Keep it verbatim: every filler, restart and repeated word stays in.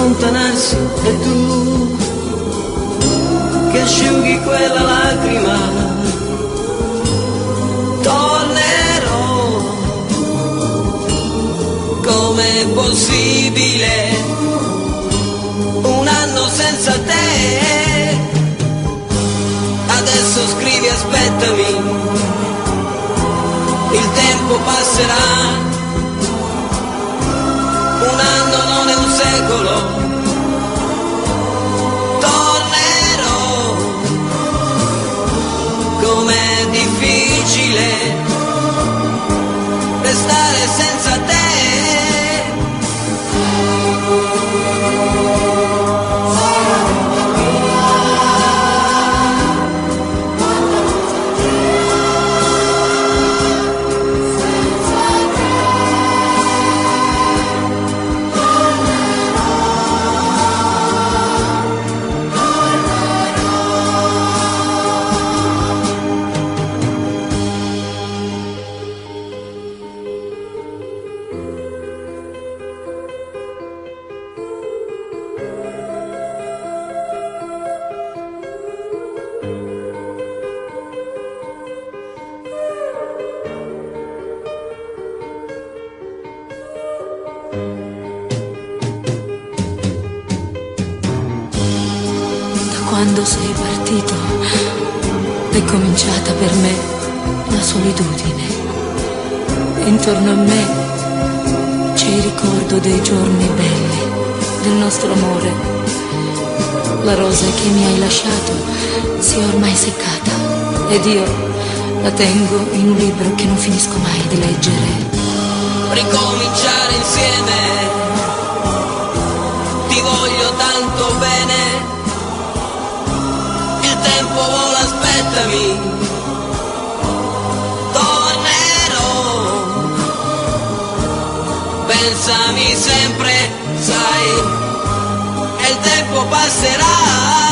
allontanarsi e tu che asciughi quella lacrima. Tornerò, com'è possibile un anno senza te? Adesso scrivi aspettami, il tempo passerà. Un anno non è un secolo, tornerò, com'è difficile restare senza te. Quando sei partito è cominciata per me la solitudine. Intorno a me c'è il ricordo dei giorni belli, del nostro amore. La rosa che mi hai lasciato si è ormai seccata ed io la tengo in un libro che non finisco mai di leggere. Ricominciare insieme, ti voglio tanto bene. Il tempo vola, aspettami, tornerò, pensami sempre, sai, e il tempo passerà.